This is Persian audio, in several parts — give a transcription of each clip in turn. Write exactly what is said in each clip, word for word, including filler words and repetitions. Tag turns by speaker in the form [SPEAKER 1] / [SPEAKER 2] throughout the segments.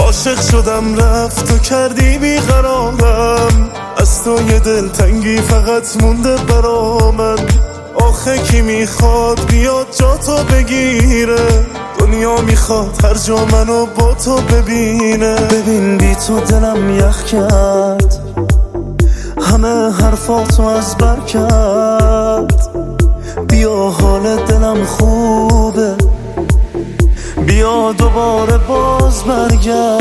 [SPEAKER 1] عاشق شدم رفت و کردی بیقرارم، از تو یه دلتنگی فقط مونده برا من. آخه کی میخواد بیاد جا تو بگیره، دنیا میخواد هر جا منو با تو ببینه. ببین بی تو دلم یخ کرد، همه حرفاتو از بر کرد. بیا حال دلم خوبه، بیا دوباره باز برگرد.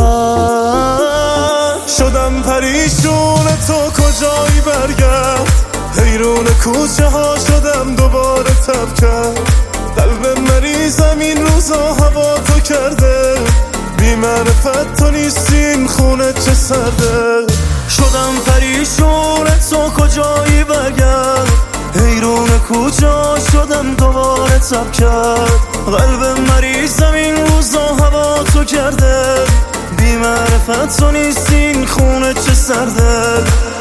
[SPEAKER 1] شدم پریشون تو کجایی برگرد، حیرون کوچه ها شدم دوباره تب کرد. قلب مریضم این روزا هوا تو کرده، بی معرفت تو نیستین خونه چه سرده. شدم پریشون تو کجایی برگرد، حیرون کوچه ها شدم دوباره تب کرد. قلب مریضم این روزا هوا تو کرده، بی معرفت تو نیستین خونه چه سرده.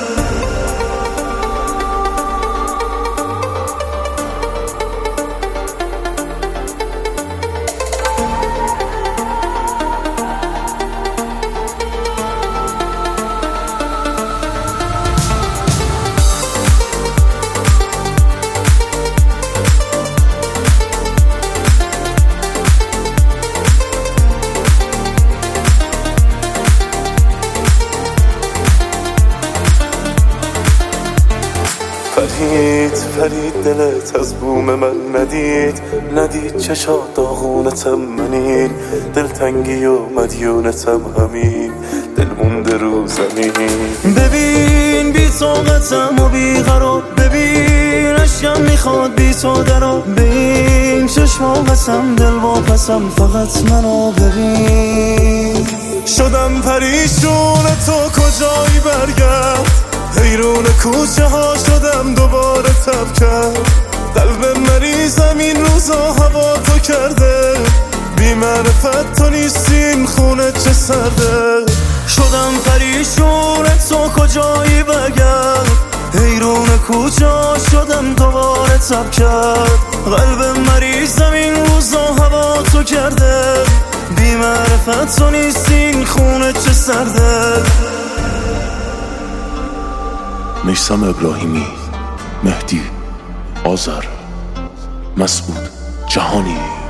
[SPEAKER 1] فرید فرید دلت از بوم من ندید، ندید چشات داغونتم منین. دلتنگی و مدیونتم همین، دل مونده رو زمین. ببین بی طاقتم و بی قرار، ببین عشقم میخواد بی تو درا. ببین چشما قسم دل واپسم، فقط منو ببین. شدم پریشون تو کجایی برگرد، حیرون کوچه ها شدم دوباره تب کرد. قلب مریضم این روزا هوا تو کرده، بی معرفت تو نیستین خونه چه سرده. شدم پریشون تو کجایی برگرد، حیرون کوچه ها شدم دوباره تب کرد. قلب مریضم این روزا هوا تو کرده، بی معرفت تو نیستین خونه چه سرده.
[SPEAKER 2] میثم ابراهیمی، مهدی آذر، مسعود جهانی.